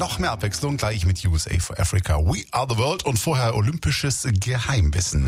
noch mehr Abwechslung gleich mit USA for Africa. We are the world und vorher olympisches Geheimwissen.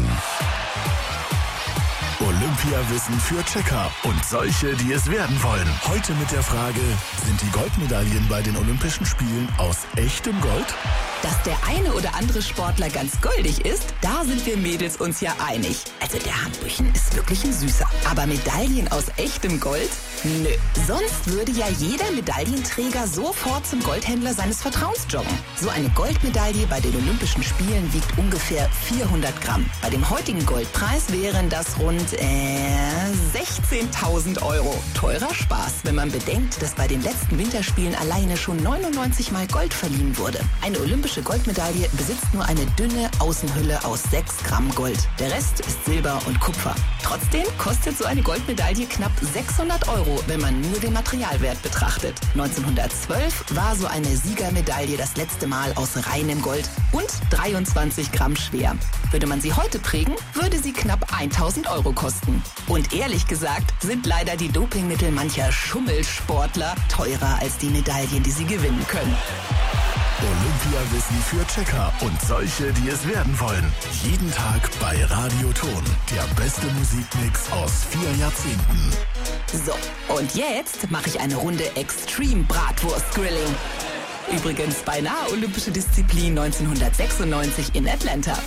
Olympiawissen für Checker und solche, die es werden wollen. Heute mit der Frage, sind die Goldmedaillen bei den Olympischen Spielen aus echtem Gold? Dass der eine oder andere Sportler ganz goldig ist, da sind wir Mädels uns ja einig. Also der Handbüchen ist wirklich ein Süßer. Aber Medaillen aus echtem Gold? Nö. Sonst würde ja jeder Medaillenträger sofort zum Goldhändler seines Vertrauens joggen. So eine Goldmedaille bei den Olympischen Spielen wiegt ungefähr 400 Gramm. Bei dem heutigen Goldpreis wären das rund 16.000 Euro. Teurer Spaß, wenn man bedenkt, dass bei den letzten Winterspielen alleine schon 99 Mal Gold verliehen wurde. Eine olympische Goldmedaille besitzt nur eine dünne Außenhülle aus 6 Gramm Gold. Der Rest ist Silber und Kupfer. Trotzdem kostet so eine Goldmedaille knapp 600 Euro, wenn man nur den Materialwert betrachtet. 1912 war so eine Siegermedaille das letzte Mal aus reinem Gold und 23 Gramm schwer. Würde man sie heute prägen, würde sie knapp 1.000 Euro kosten. Und ehrlich gesagt sind leider die Dopingmittel mancher Schummelsportler teurer als die Medaillen, die sie gewinnen können. Olympiawissen für Checker und solche, die es werden wollen. Jeden Tag bei Radioton. Der beste Musikmix aus 4 Jahrzehnten. So, und jetzt mache ich eine Runde Extreme Bratwurst Grilling. Übrigens beinahe olympische Disziplin 1996 in Atlanta.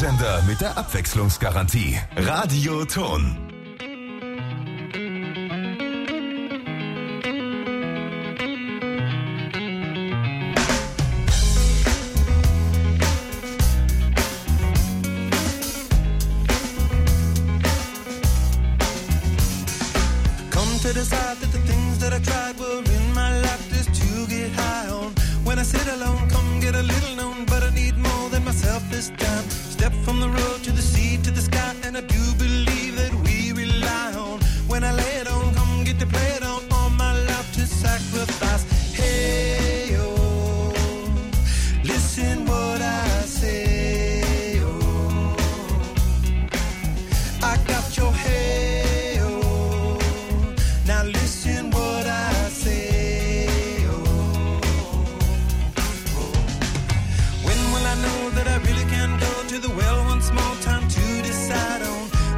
Radiosender mit der Abwechslungsgarantie. Radioton. Decide that the things that I tried were in my life just to get high on. When I sit alone, come get a little known, but I need more than myself this time. Step from the road to the sea to the sky, and I do believe that we rely on. When I lay it on, come get to play it on, all my life to sacrifice. Hey, oh, listen what I say, oh, I got your head. Now listen what I say, oh, oh. When will I know that I really can go to the well once more? Time to decide on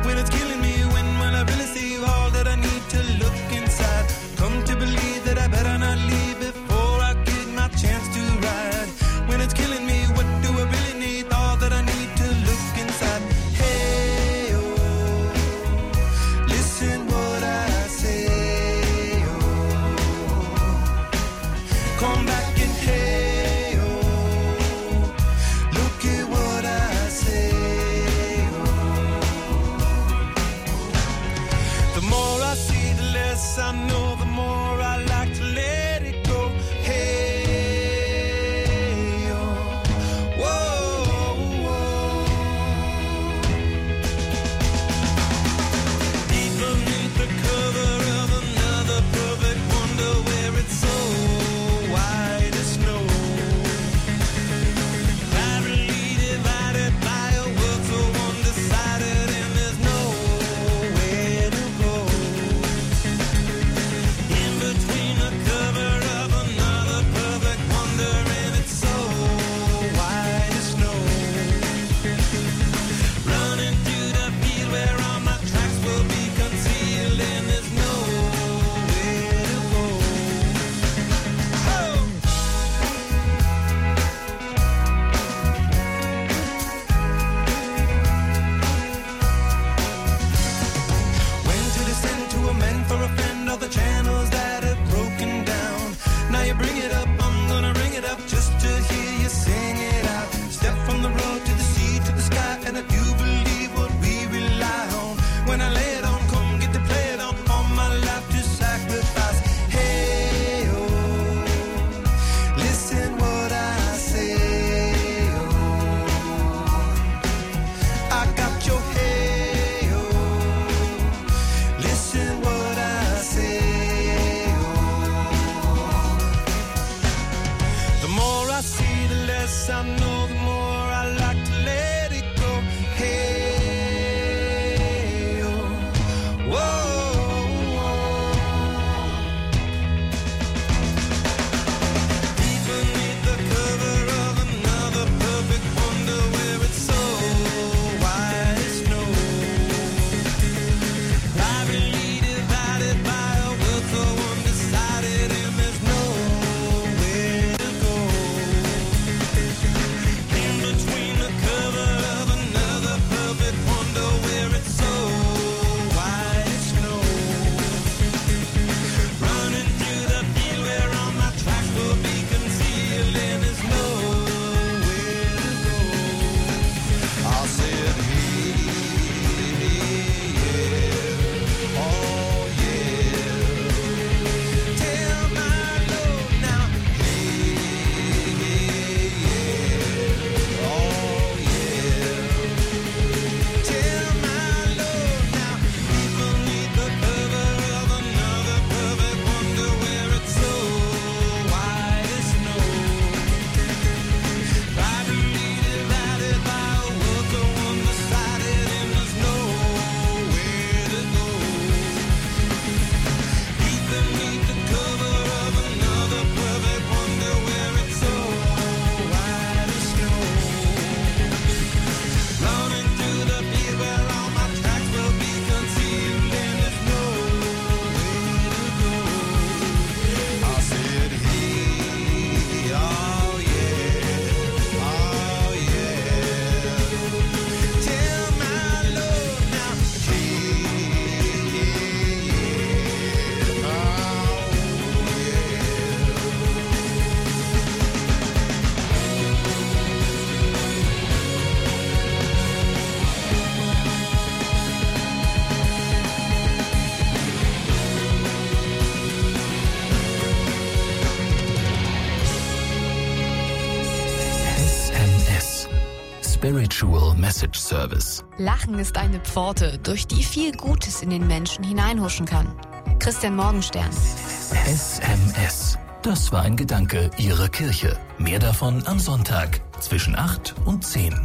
Spiritual Message Service. Lachen ist eine Pforte, durch die viel Gutes in den Menschen hineinhuschen kann. Christian Morgenstern. SMS. Das war ein Gedanke Ihrer Kirche. Mehr davon am Sonntag zwischen 8 und 10.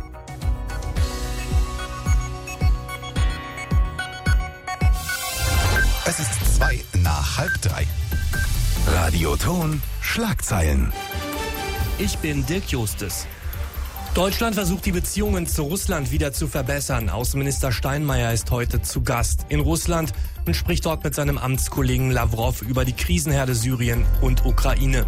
Es ist 2:02. Radio Ton Schlagzeilen. Ich bin Dirk Justus. Deutschland versucht, die Beziehungen zu Russland wieder zu verbessern. Außenminister Steinmeier ist heute zu Gast in Russland und spricht dort mit seinem Amtskollegen Lavrov über die Krisenherde Syrien und Ukraine.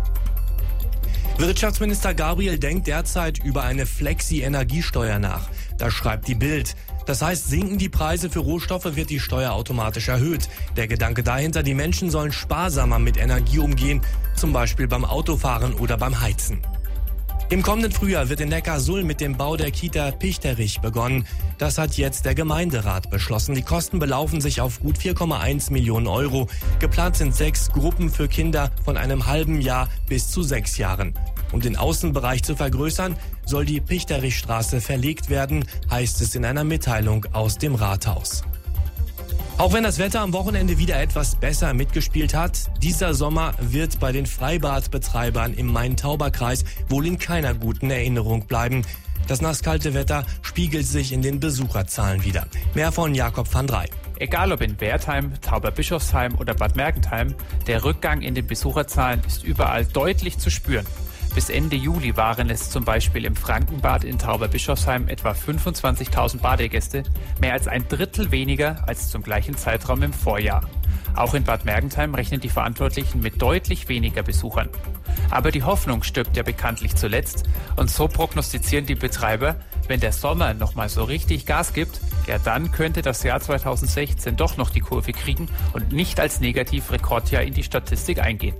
Wirtschaftsminister Gabriel denkt derzeit über eine Flexi-Energiesteuer nach. Das schreibt die Bild. Das heißt, sinken die Preise für Rohstoffe, wird die Steuer automatisch erhöht. Der Gedanke dahinter, die Menschen sollen sparsamer mit Energie umgehen, zum Beispiel beim Autofahren oder beim Heizen. Im kommenden Frühjahr wird in Neckarsulm mit dem Bau der Kita Pichterich begonnen. Das hat jetzt der Gemeinderat beschlossen. Die Kosten belaufen sich auf gut 4,1 Millionen Euro. Geplant sind 6 Gruppen für Kinder von einem halben Jahr bis zu 6 Jahren. Um den Außenbereich zu vergrößern, soll die Pichterichstraße verlegt werden, heißt es in einer Mitteilung aus dem Rathaus. Auch wenn das Wetter am Wochenende wieder etwas besser mitgespielt hat, dieser Sommer wird bei den Freibadbetreibern im Main-Tauber-Kreis wohl in keiner guten Erinnerung bleiben. Das nasskalte Wetter spiegelt sich in den Besucherzahlen wider. Mehr von Jakob van Drey. Egal ob in Wertheim, Tauberbischofsheim oder Bad Mergentheim, der Rückgang in den Besucherzahlen ist überall deutlich zu spüren. Bis Ende Juli waren es zum Beispiel im Frankenbad in Tauberbischofsheim etwa 25.000 Badegäste, mehr als ein Drittel weniger als zum gleichen Zeitraum im Vorjahr. Auch in Bad Mergentheim rechnen die Verantwortlichen mit deutlich weniger Besuchern. Aber die Hoffnung stirbt ja bekanntlich zuletzt und so prognostizieren die Betreiber, wenn der Sommer nochmal so richtig Gas gibt, ja dann könnte das Jahr 2016 doch noch die Kurve kriegen und nicht als Negativrekordjahr in die Statistik eingehen.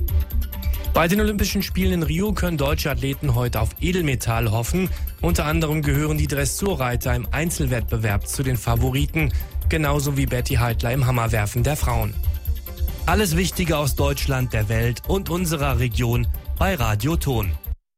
Bei den Olympischen Spielen in Rio können deutsche Athleten heute auf Edelmetall hoffen. Unter anderem gehören die Dressurreiter im Einzelwettbewerb zu den Favoriten, genauso wie Betty Heitler im Hammerwerfen der Frauen. Alles Wichtige aus Deutschland, der Welt und unserer Region bei Radio Ton.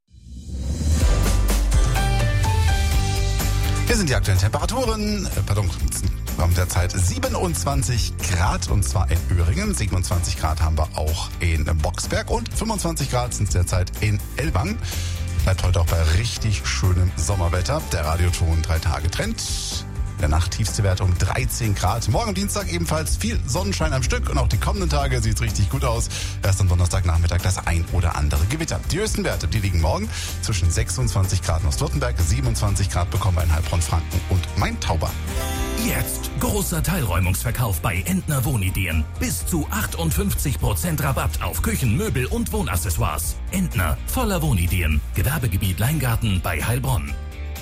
Hier sind die aktuellen Temperaturen. Derzeit 27 Grad und zwar in Öhringen. 27 Grad haben wir auch in Boxberg und 25 Grad sind es derzeit in Ellwangen. Bleibt heute auch bei richtig schönem Sommerwetter. Der Radioton 3-Tage-Trend. In der Nacht tiefste Wert um 13 Grad. Morgen am Dienstag ebenfalls viel Sonnenschein am Stück und auch die kommenden Tage sieht es richtig gut aus. Erst am Donnerstagnachmittag das ein oder andere Gewitter. Die höchsten Werte, die liegen morgen zwischen 26 Grad in Ostwürttemberg, 27 Grad bekommen wir in Heilbronn, Franken und Main-Tauber. Jetzt großer Teilräumungsverkauf bei Entner Wohnideen. Bis zu 58% Rabatt auf Küchen, Möbel und Wohnaccessoires. Entner, voller Wohnideen. Gewerbegebiet Leingarten bei Heilbronn.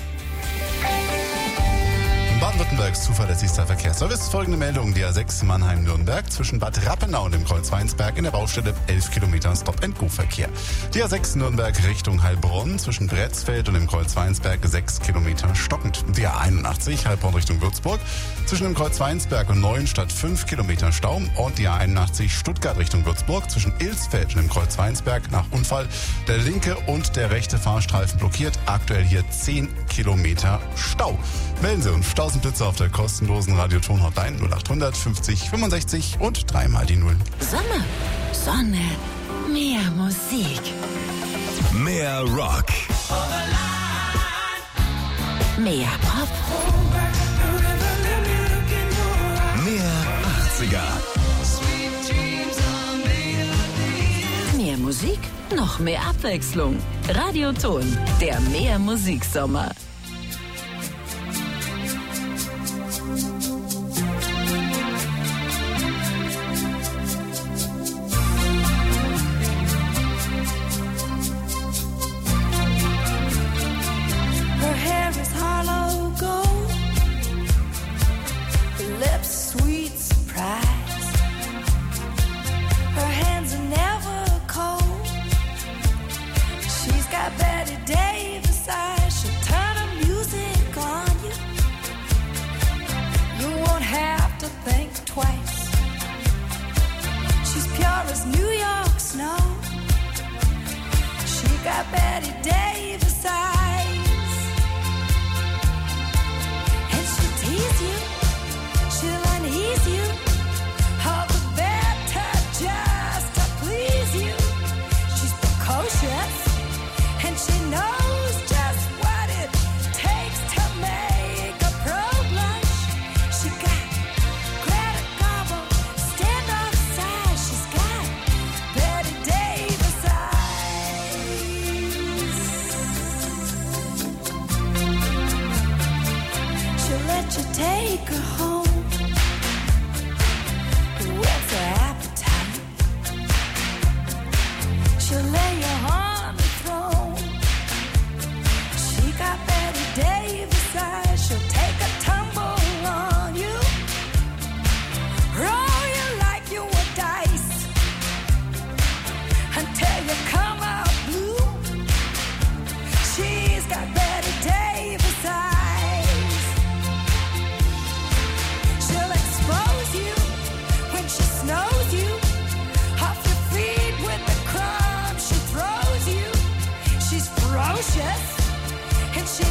Baden-Württembergs zuverlässigster Verkehrsservice. Folgende Meldung: Die A6 Mannheim-Nürnberg zwischen Bad Rappenau und dem Kreuz Weinsberg in der Baustelle 11 Kilometer Stop-and-Go-Verkehr. Die A6 Nürnberg Richtung Heilbronn zwischen Bretzfeld und dem Kreuz Weinsberg 6 Kilometer stockend. Die A81 Heilbronn Richtung Würzburg zwischen dem Kreuz Weinsberg und Neuenstadt 5 Kilometer Stau. Und die A81 Stuttgart Richtung Würzburg zwischen Ilsfeld und dem Kreuz Weinsberg nach Unfall der linke und der rechte Fahrstreifen blockiert. Aktuell hier 10 Kilometer Stau. Melden Sie uns Blitze auf der kostenlosen Radioton-Hotline 0800 50 65 und 3 mal die 0. Sommer, Sonne, mehr Musik. Mehr Rock. Mehr Pop. Mehr 80er. Mehr Musik, noch mehr Abwechslung. Radioton, der Mehr Musiksommer.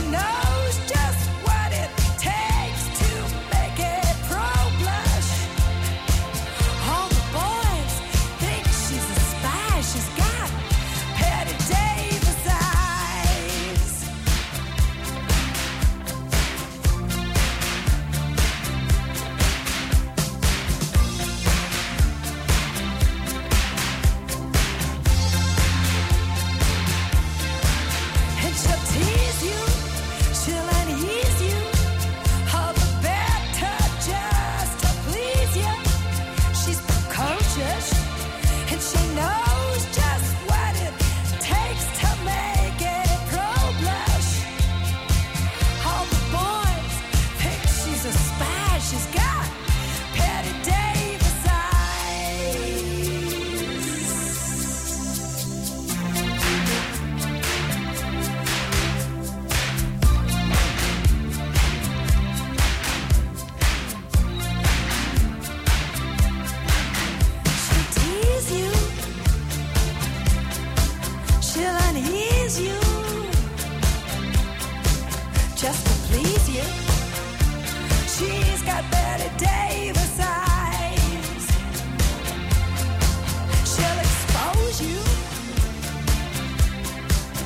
know.